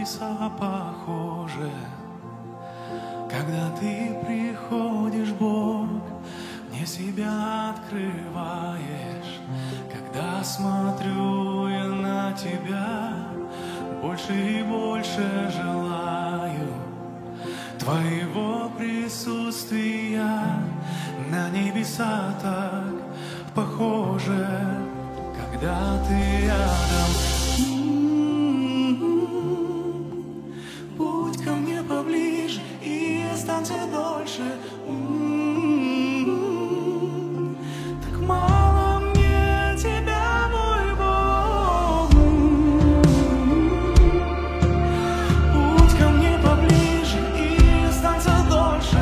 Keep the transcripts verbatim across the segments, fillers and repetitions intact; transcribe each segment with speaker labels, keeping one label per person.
Speaker 1: небеса похоже. Когда ты приходишь, Бог, мне себя открываешь. Когда смотрю я на тебя, больше и больше желаю твоего присутствия. На небеса так похоже, когда ты рядом. Будь ко мне поближе и останься дольше. Так мало мне тебя, мой Бог. Будь ко мне поближе и останься дольше.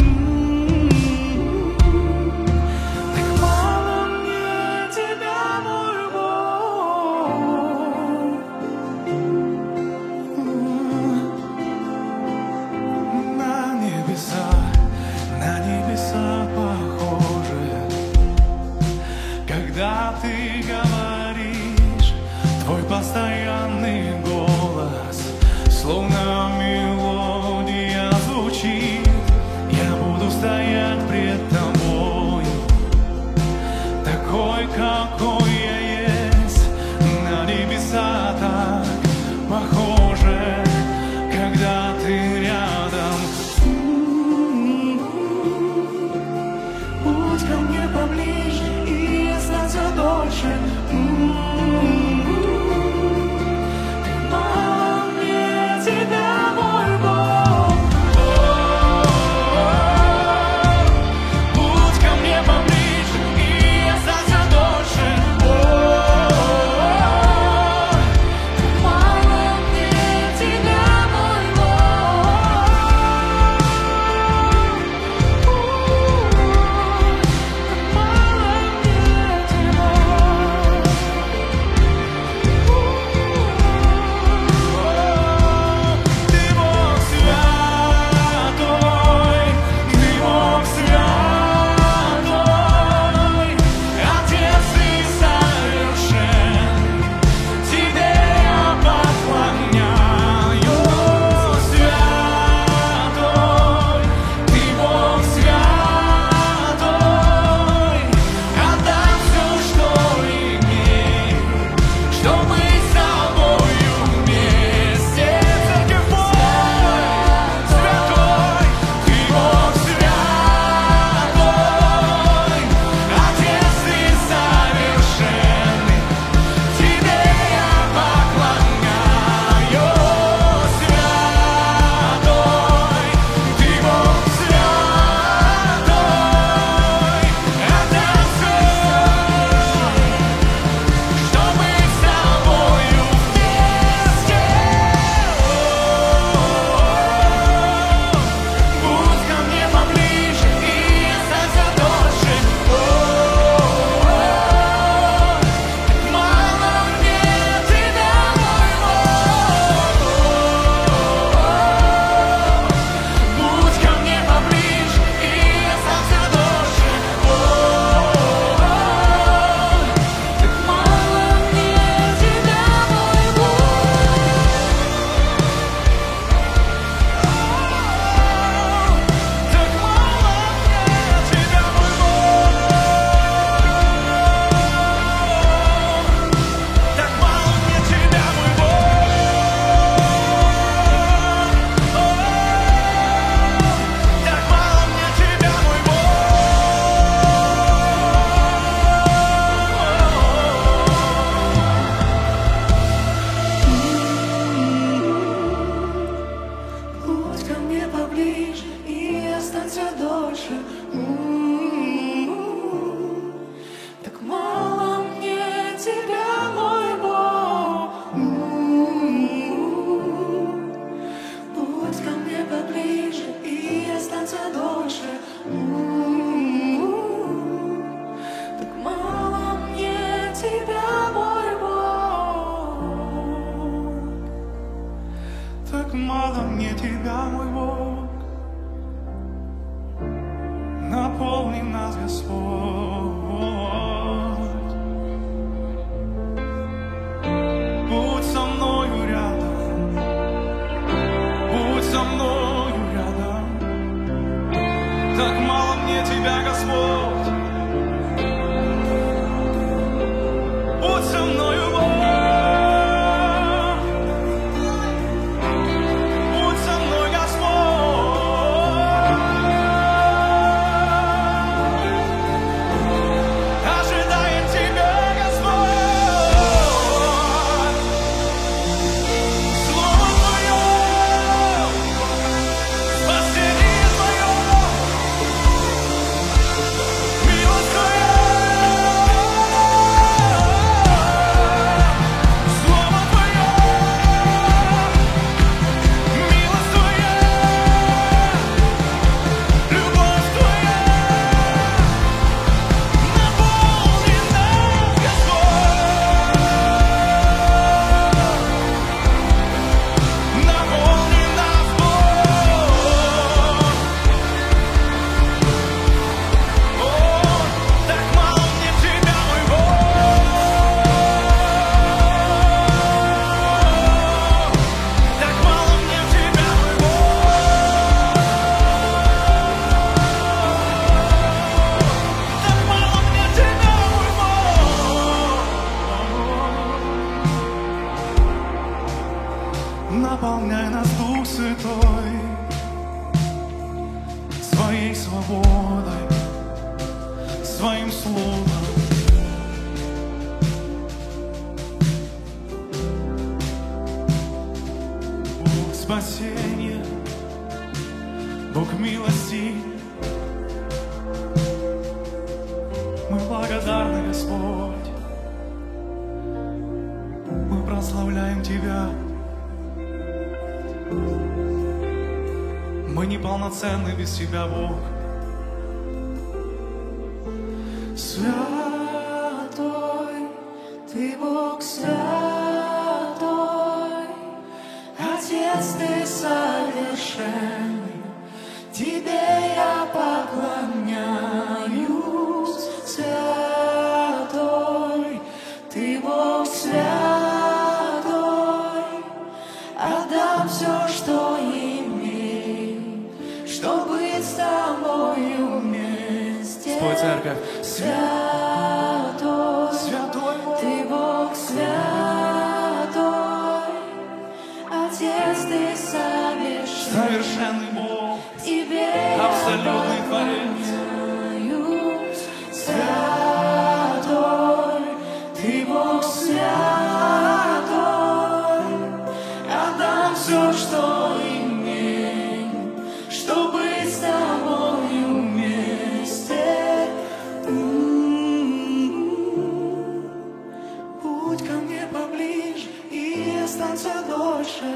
Speaker 1: Так мало мне тебя, мой Бог. На небеса, на небеса похоже, когда ты говоришь, твой постоянный голос, словно мелодия звучит. Я буду стоять пред тобой, такой, какой я есть. На небеса так похоже, когда ты рядом. Будь ко мне поближе и останься дольше. Так мало мне тебя, мой Бог. Будь ко мне поближе и останься дольше. Так мало мне тебя, мой Бог. Так мало мне тебя. Ты Бог святой, ты Бог святой, Отец ты совершен, тебе я поклоняюсь. Святой, ты Бог святой, отдам все, что имею, чтобы быть с тобою вместе. Церковь Божия, святой, ты Бог святой, Отец ты совершенный, тебе я поклоняюсь. Святой, ты Бог святой, отдам все, чтобы быть с тобою вместе. Будь ко мне поближе и останься дольше. Мало мне тебя, мой Бог. Будь ко мне поближе и останься дольше. Так мало мне тебя, мой Бог. Так мало мне тебя, мой Бог. Так мало мне тебя, мой Бог. Так мало мне тебя, мой Бог. Будь ко мне поближе и останься дольше. Так мало мне тебя, мой Бог. Будь ко мне поближе и останься дольше. Так мало мне тебя, мой Бог. Так мало мне тебя, мой Бог. Наполни нас, Господь. Будь со мною рядом.
Speaker 2: Тебя, Господь. Будь со мною, Бог. Будь со мной, Господь. Ожидает Тебя, Господь. Слово Твое, спасение Твое, милость Твоя. Слово Твое, милость Твоя, любовь Твоя наполни нас, Господь. Наполни нас, Бог. О, так мало мне Тебя, мой Бог. Так мало мне Тебя, мой Бог. Так мало мне Тебя, мой Бог. Наполняй нас, Дух Святой, Своей свободой, Своим Словом. Бог спасения, Бог милости, мы благодарны, Господь. Мы прославляем Тебя. Мы неполноценны без Тебя, Бог.
Speaker 1: Святой, Ты Бог святой, Отец Ты совершенный, Тебе я поклоняюсь. Святой, Ты Бог святой, отдам все, что имею, чтобы быть с Тобою вместе.
Speaker 2: Спой, церковь.
Speaker 1: Святой,
Speaker 2: Святой Бог.
Speaker 1: Ты Бог святой, Отец Ты совершенный,
Speaker 2: Совершенный Бог,
Speaker 1: Тебе
Speaker 2: абсолютный
Speaker 1: я
Speaker 2: Творец.
Speaker 1: поклоняюсь. Святой, Ты Бог святой, отдам все, что имею, чтобы быть с Тобою вместе. Будь ко мне поближе и останься дольше.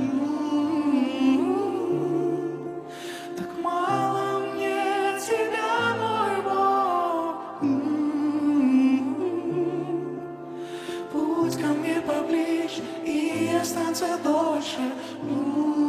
Speaker 1: Так мало мне Тебя, мой Бог. Будь ко мне поближе и останься дольше.